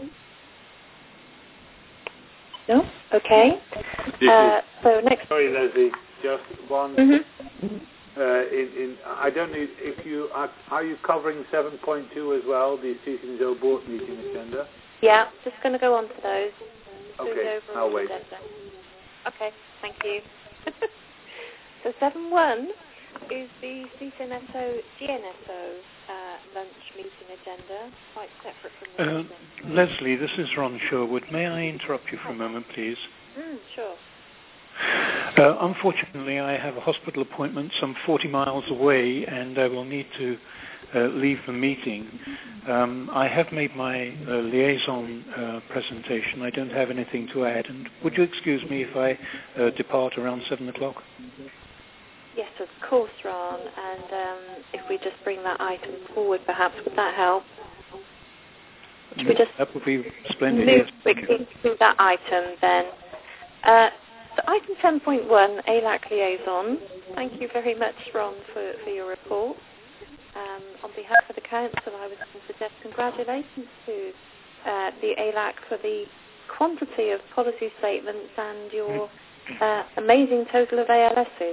No? Okay. So next... Sorry, Leslie, just one... Mm-hmm. I don't know if you... Are you covering 7.2 as well, the CCNSO board meeting agenda? Yeah, just going to go on to those. Okay, I'll wait. Agenda. Okay, thank you. So 7.1 is the CCNSO GNSO lunch meeting agenda, quite separate from the Leslie, this is Ron Sherwood. May I interrupt you for a moment, please? Sure. Unfortunately, I have a hospital appointment some 40 miles away, and I will need to leave the meeting. I have made my liaison presentation. I don't have anything to add. And would you excuse me if I depart around 7 o'clock? Yes, of course, Ron. And if we just bring that item forward, perhaps, would that help? Should we just that would be splendid. Move quickly through that item then. So item 10.1, ALAC liaison. Thank you very much, Ron, for your report. On behalf of the Council, I would suggest congratulations to the ALAC for the quantity of policy statements and your amazing total of ALSs.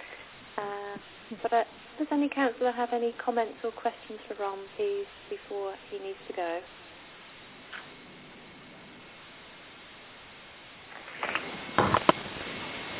But does any councillor have any comments or questions for Ron, please, before he needs to go?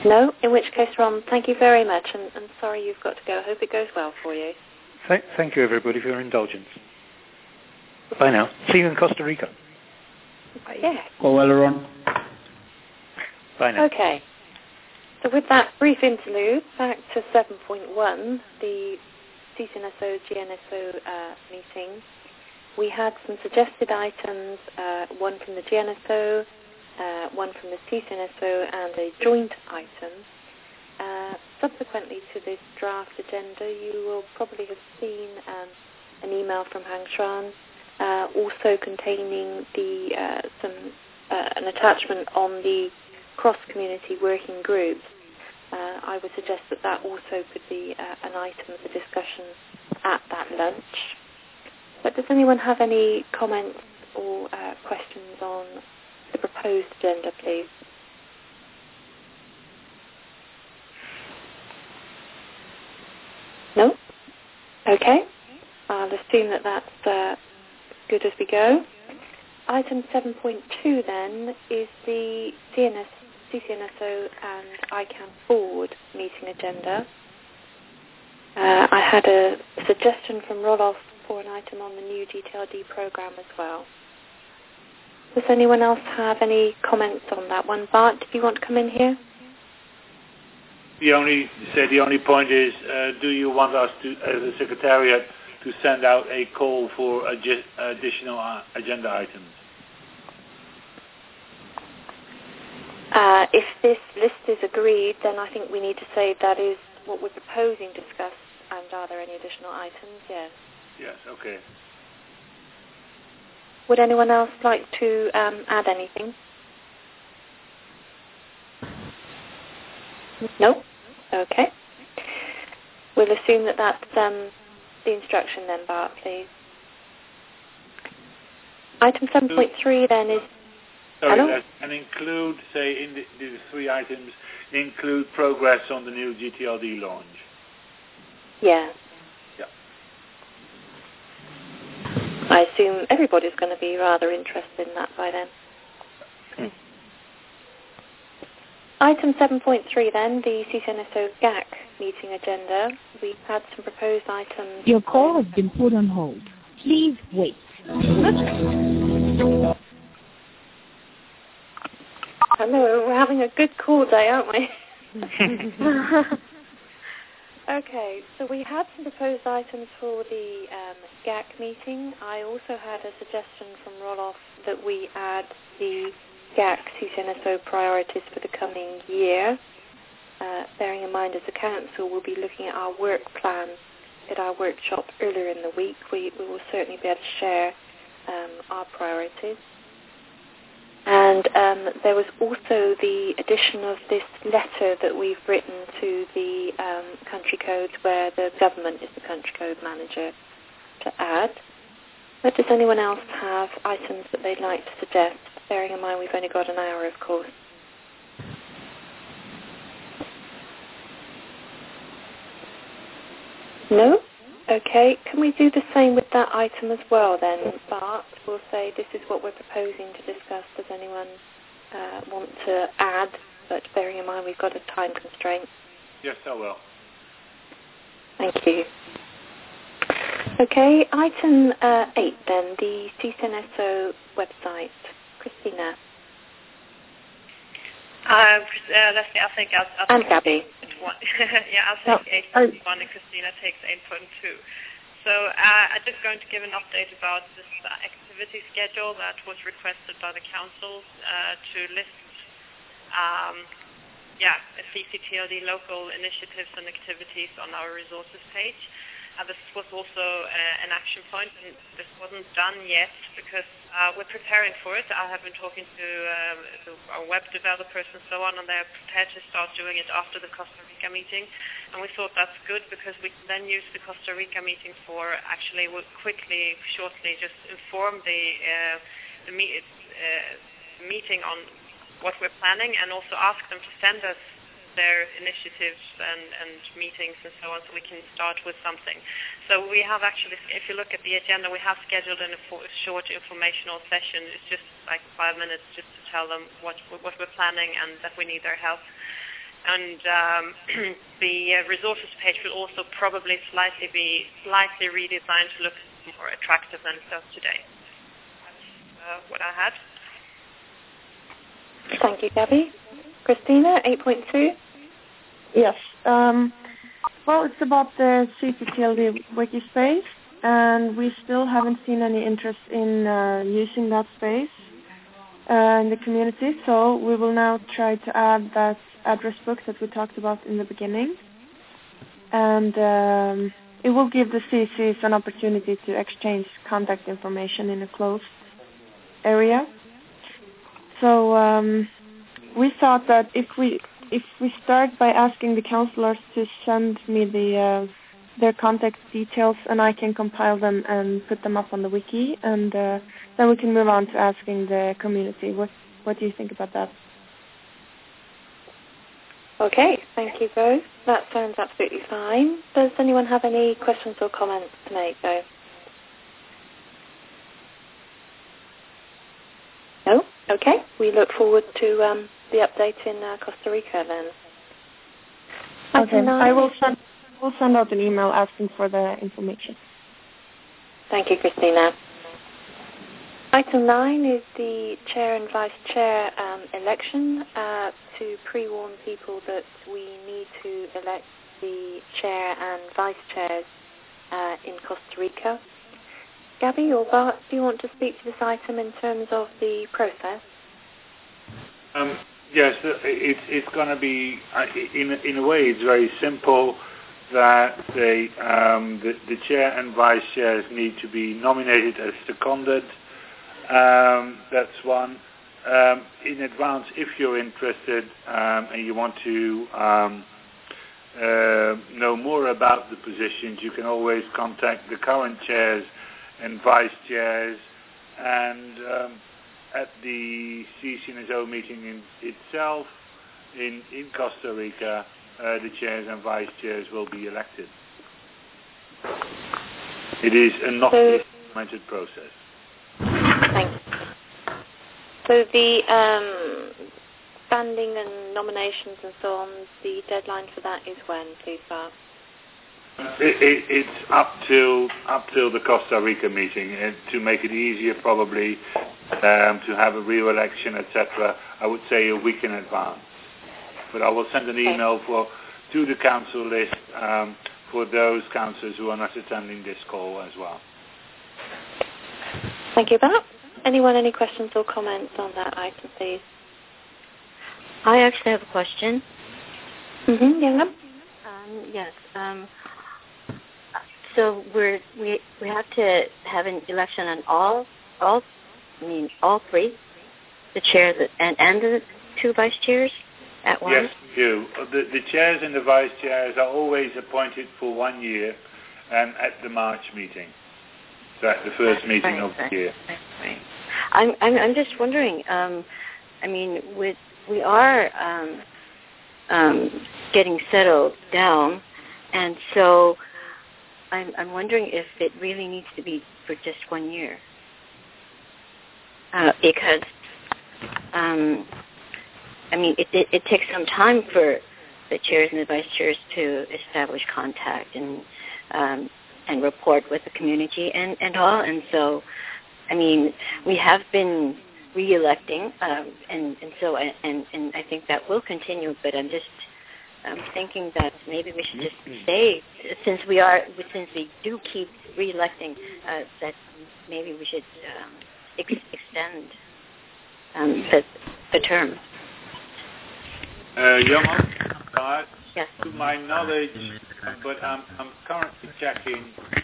No? In which case, Ron, thank you very much, and sorry you've got to go. I hope it goes well for you. Thank you, everybody, for your indulgence. Bye now. See you in Costa Rica. Yeah. Go well, Ron. Bye now. Okay. So with that brief interlude, back to 7.1, the CCNSO GNSO meeting. We had some suggested items, one from the GNSO, one from the CCNSO, and a joint item. Subsequently to this draft agenda, you will probably have seen an email from Hang Shan, also containing an attachment on the cross-community working groups. I would suggest that also could be an item for discussion at that lunch. But does anyone have any comments or questions on the proposed agenda, please? No? Okay. I'll assume that that's good as we go. Item 7.2 then is the CCNSO and ICANN board meeting agenda. I had a suggestion from Roloff for an item on the new GTLD program as well. Does anyone else have any comments on that one? Bart, do you want to come in here? The only point is, do you want us to, as a secretariat, to send out a call for additional agenda items? If this list is agreed, then I think we need to say that is what we're proposing discussed, and are there any additional items? Yes. Yes, okay. Would anyone else like to add anything? No? Okay. We'll assume that that's the instruction then, Bart, please. Item 7.3 then is... Sorry, and include, say, in the three items, include progress on the new GTLD launch. Yeah. Yeah. I assume everybody's going to be rather interested in that by then. Item 7.3 then, the CCNSO GAC meeting agenda. We've had some proposed items. Your call has been put on hold. Please wait. Hello, we're having a good call day, aren't we? Okay, so we had some proposed items for the GAC meeting. I also had a suggestion from Roloff that we add the GAC CCNSO priorities for the coming year. Bearing in mind, as a council, we'll be looking at our work plan at our workshop earlier in the week. We will certainly be able to share our priorities. And there was also the addition of this letter that we've written to the country codes where the government is the country code manager to add. But does anyone else have items that they'd like to suggest? Bearing in mind we've only got an hour, of course. No? Okay, can we do the same with that item as well then, Bart? We'll say this is what we're proposing to discuss. Does anyone want to add? But bearing in mind we've got a time constraint. Yes, I will. Thank you. Okay, item 8 then, the CCNSO website. Christina. Leslie, I think I'll and Gabby. Yeah, I'll take 8.1 and Christina takes 8.2. So I'm just going to give an update about this activity schedule that was requested by the council to list CCTLD local initiatives and activities on our resources page. This was also an action point, and this wasn't done yet because we're preparing for it. I have been talking to our web developers and so on, and they're prepared to start doing it after the Costa Rica meeting. And we thought that's good because we can then use the Costa Rica meeting for actually shortly, just inform the meeting on what we're planning, and also ask them to send us their initiatives and meetings and so on, so we can start with something. So we have actually, if you look at the agenda, we have scheduled a short informational session. It's just like 5 minutes just to tell them what we're planning and that we need their help. And the resources page will also probably be slightly redesigned to look more attractive than it does today. That's what I had. Thank you, Gabby. Christina, 8.2. Yes. Well, it's about the CCTLD wiki space, and we still haven't seen any interest in using that space in the community, so we will now try to add that address book that we talked about in the beginning. And it will give the CCs an opportunity to exchange contact information in a closed area. So we thought that if we start by asking the counselors to send me their contact details, and I can compile them and put them up on the wiki, and then we can move on to asking the community. What do you think about that? Okay, thank you both. That sounds absolutely fine. Does anyone have any questions or comments to make, though? No? Okay, we look forward to the update in Costa Rica then. Okay, we'll send out an email asking for the information. Thank you, Christina. Item 9 is the chair and vice chair election. To pre-warn people that we need to elect the chair and vice chairs in Costa Rica. Gabby or Bart, do you want to speak to this item in terms of the process? Yes, it's going to be, in a way, it's very simple that the chair and vice chairs need to be nominated as seconded. That's one. In advance, if you're interested and you want to know more about the positions, you can always contact the current chairs and vice chairs, and at the CCNSO meeting itself in Costa Rica, the chairs and vice chairs will be elected. It is a not implemented process. Thank you. So the banding and nominations and so on, the deadline for that is when, please, Bart? It's up till the Costa Rica meeting, and to make it easier, probably to have a real election, etc. I would say a week in advance. But I will send an email to the council list for those councillors who are not attending this call as well. Thank you, Bart. Anyone, any questions or comments on that item, please? I actually have a question. Yeah. Yes. So we have to have an election on all three, the chairs and the two vice chairs at once? Yes, we do. The chairs and the vice chairs are always appointed for 1 year, and at the March meeting. So at the first meeting of the year. Right. I'm just wondering. We are getting settled down, and so I'm wondering if it really needs to be for just 1 year, because it takes some time for the chairs and the vice chairs to establish contact and report with the community and all, and so we have been re-electing, and I think that will continue. But I'm thinking that maybe we should just say, since we do keep re-electing, that maybe we should extend the term. Yes. To my knowledge, but I'm currently checking.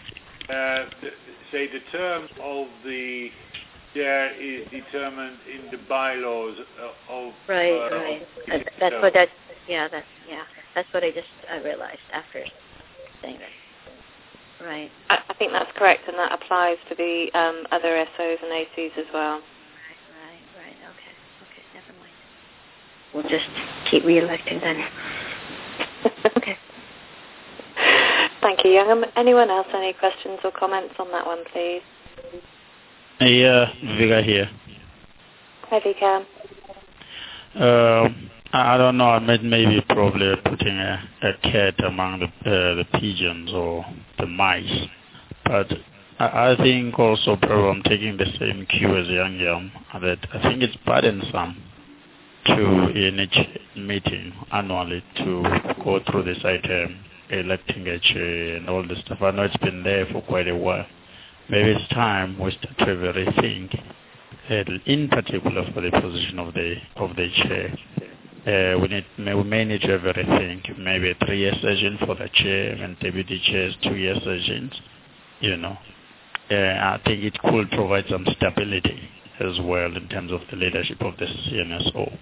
The term of the chair is determined in the bylaws of. Right. That's what I just realized after saying that. Right. I think that's correct, and that applies to the other SOs and ACs as well. Right. Okay. Never mind. We'll just keep re-electing then. Okay. Thank you, Young. Anyone else, any questions or comments on that one, please? Yeah, Vika here. Hi, Vika. I don't know. I maybe probably putting a cat among the pigeons or the mice, but I think also probably I'm taking the same cue as Yang, that I think it's burdensome to in each meeting annually to go through this item, electing a chair and all this stuff. I know it's been there for quite a while. Maybe it's time we start to rethink, in particular for the position of the chair. We may need to have a rethink, maybe a 3-year session for the chair and deputy chairs, 2-year sessions. I think it could provide some stability as well in terms of the leadership of the CNSO.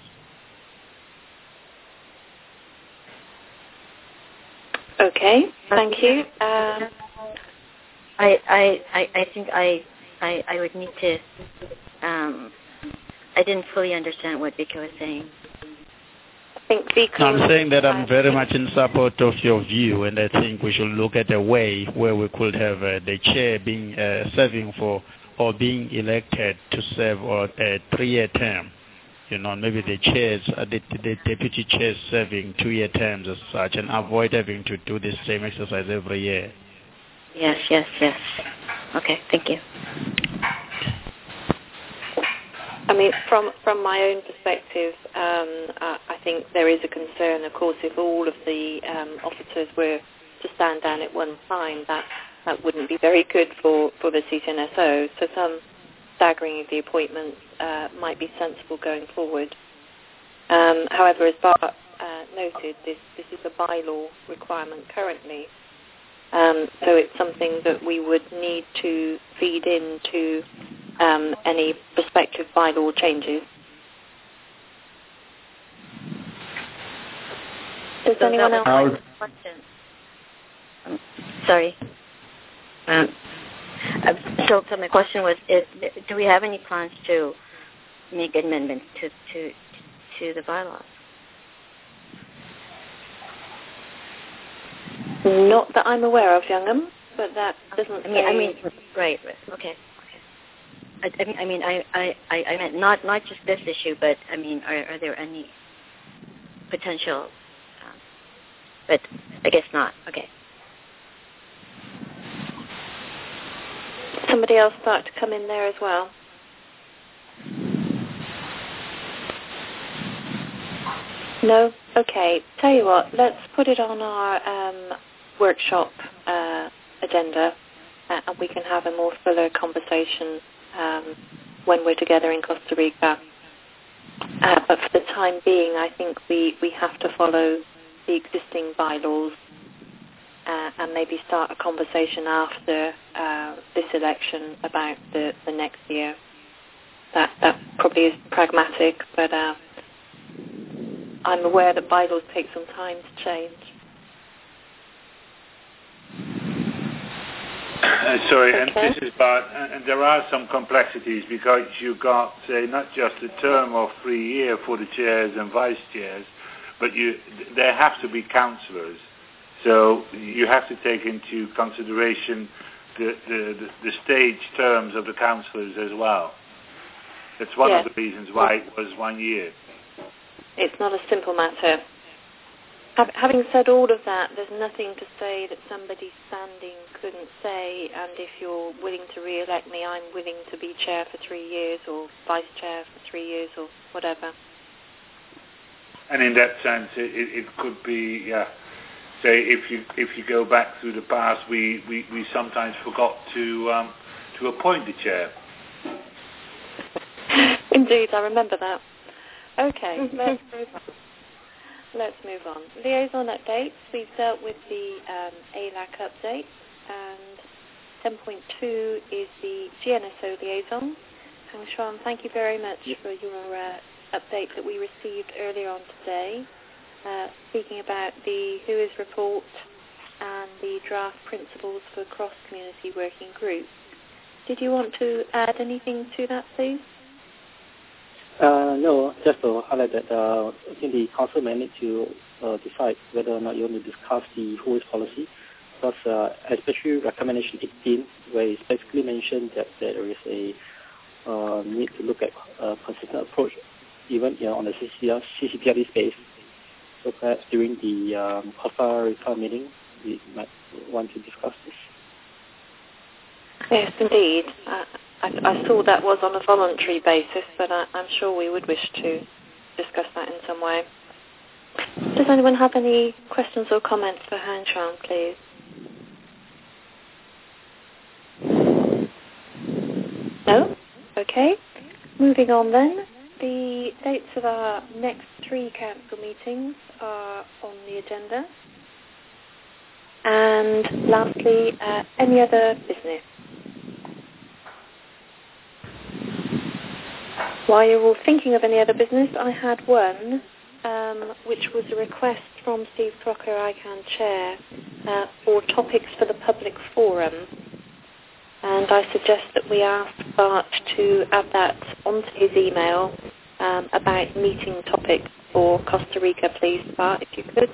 Okay, thank you. I think I would need to. I didn't fully understand what Vika was saying. I'm saying that I'm very much in support of your view, and I think we should look at a way where we could have the chair being serving for or being elected to serve a 3-year term. Maybe the chairs, the deputy chairs serving 2-year terms as such, and avoid having to do the same exercise every year. Yes. Okay, thank you. I mean, from my own perspective, I think there is a concern, of course, if all of the officers were to stand down at one time, that wouldn't be very good for the CCNSO. So some staggering of the appointments might be sensible going forward. However, as Bart noted, this is a bylaw requirement currently. So it's something that we would need to feed into any prospective bylaw changes. Does anyone else have a question? Sorry. So my question was, do we have any plans to make amendments to the bylaws? Not that I'm aware of, Youngam, but that doesn't. I mean, right. Okay. I meant not just this issue, but I mean, are there any potential? But I guess not. Okay. Somebody else start to come in there as well. No? Okay. Tell you what, let's put it on our workshop agenda, and we can have a more fuller conversation when we're together in Costa Rica. But for the time being, I think we have to follow the existing bylaws and maybe start a conversation after this election about the next year. That probably is pragmatic, but I'm aware that bylaws take some time to change. Sorry, okay. And this is Bart, and there are some complexities because you got, say, not just a term of 3 years for the chairs and vice chairs, but there have to be councillors. So you have to take into consideration the stage terms of the councillors as well. That's one of the reasons why it was 1 year. It's not a simple matter. Having said all of that, there's nothing to say that somebody standing couldn't say, and if you're willing to re-elect me, I'm willing to be chair for 3 years or vice chair for 3 years or whatever. And in that sense, it could be, say, if you go back through the past, we sometimes forgot to appoint the chair. Indeed, I remember that. Okay, let's move on. Liaison updates. We've dealt with the ALAC update, and 10.2 is the GNSO liaison. Hang Shuan, thank you very much for your update that we received earlier on today, speaking about the WHOIS report and the draft principles for cross-community working groups. Did you want to add anything to that, please? No, just to highlight that I think the council may need to decide whether or not you want to discuss the WHOIS policy, because especially recommendation 18, where it's basically mentioned that there is a need to look at a consistent approach even on the CCTLD space. So perhaps during the Costa Rica meeting, we might want to discuss this. Yes, indeed. I saw that was on a voluntary basis, but I'm sure we would wish to discuss that in some way. Does anyone have any questions or comments for Han Chuan, please? No? Okay. Moving on then. The dates of our next 3 council meetings are on the agenda. And lastly, any other business? While you're all thinking of any other business, I had one, which was a request from Steve Crocker, ICANN Chair, for topics for the public forum. And I suggest that we ask Bart to add that onto his email about meeting topics for Costa Rica, please, Bart, if you could.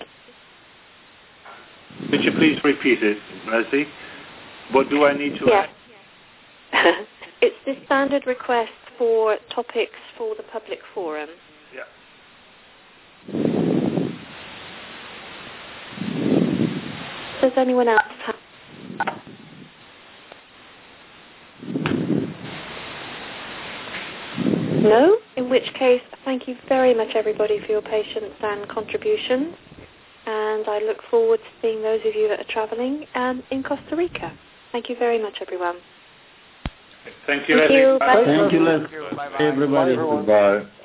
Could you please repeat it, Leslie? What do I need to add? It's the standard request for topics for the public forum. Yeah. Does anyone else have? No? In which case, thank you very much, everybody, for your patience and contributions. And I look forward to seeing those of you that are travelling in Costa Rica. Thank you very much, everyone. Thank you, Leslie. Thank you, Leslie. Bye, everybody. Goodbye.